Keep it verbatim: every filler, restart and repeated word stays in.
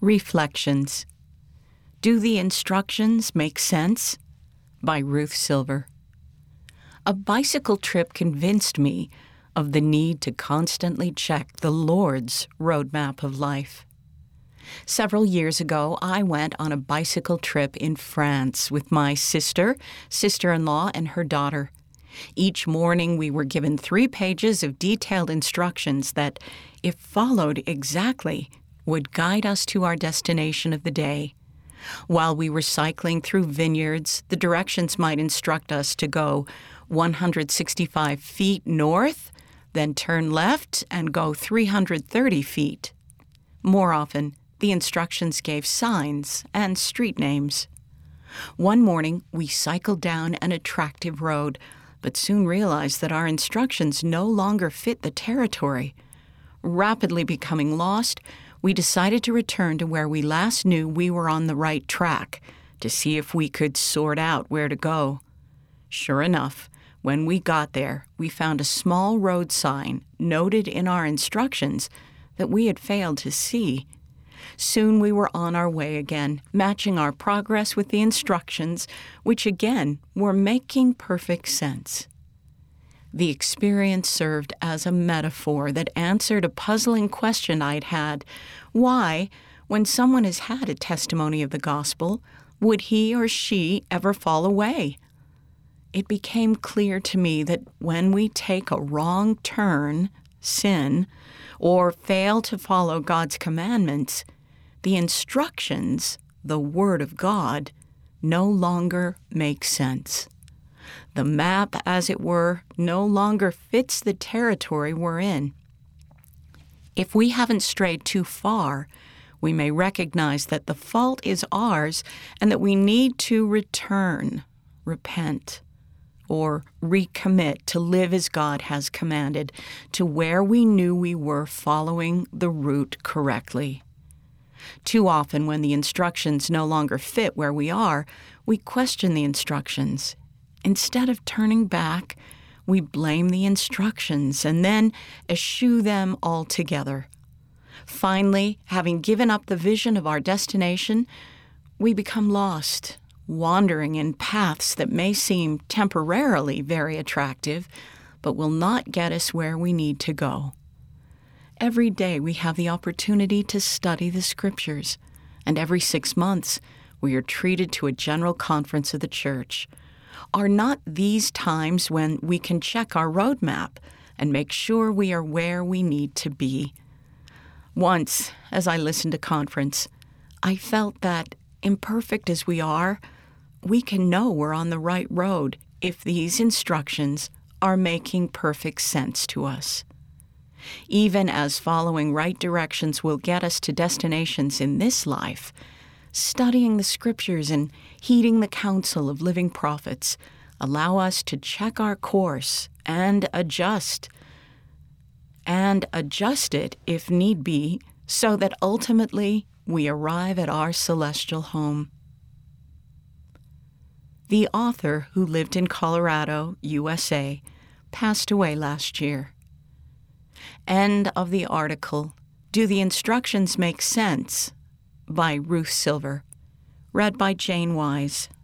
Reflections. Do the Instructions Make Sense? By Ruth Silver. A bicycle trip convinced me of the need to constantly check the Lord's roadmap of life. Several years ago, I went on a bicycle trip in France with my sister, sister-in-law, and her daughter. Each morning, we were given three pages of detailed instructions that, if followed exactly, would guide us to our destination of the day. While we were cycling through vineyards, the directions might instruct us to go one hundred sixty-five feet north, then turn left and go three hundred thirty feet. More often, the instructions gave signs and street names. One morning, we cycled down an attractive road, but soon realized that our instructions no longer fit the territory. Rapidly becoming lost, we decided to return to where we last knew we were on the right track to see if we could sort out where to go. Sure enough, when we got there, we found a small road sign noted in our instructions that we had failed to see. Soon we were on our way again, matching our progress with the instructions, which again were making perfect sense. The experience served as a metaphor that answered a puzzling question I'd had. Why, when someone has had a testimony of the gospel, would he or she ever fall away? It became clear to me that when we take a wrong turn, sin, or fail to follow God's commandments, the instructions, the Word of God, no longer make sense. The map, as it were, no longer fits the territory we're in. If we haven't strayed too far, we may recognize that the fault is ours and that we need to return, repent, or recommit to live as God has commanded, to where we knew we were following the route correctly. Too often, when the instructions no longer fit where we are, we question the instructions. Instead of turning back, we blame the instructions and then eschew them altogether. Finally, having given up the vision of our destination, we become lost, wandering in paths that may seem temporarily very attractive, but will not get us where we need to go. Every day we have the opportunity to study the Scriptures, and every six months we are treated to a general conference of the church. Are not these times when we can check our roadmap and make sure we are where we need to be? Once, as I listened to conference, I felt that, imperfect as we are, we can know we're on the right road if these instructions are making perfect sense to us. Even as following right directions will get us to destinations in this life, studying the Scriptures and heeding the counsel of living prophets allow us to check our course and adjust, and adjust it if need be, so that ultimately we arrive at our celestial home. The author, who lived in Colorado, U S A, passed away last year. End of the article, Do the Instructions Make Sense? By Ruth Silver. Read by Jane Wise.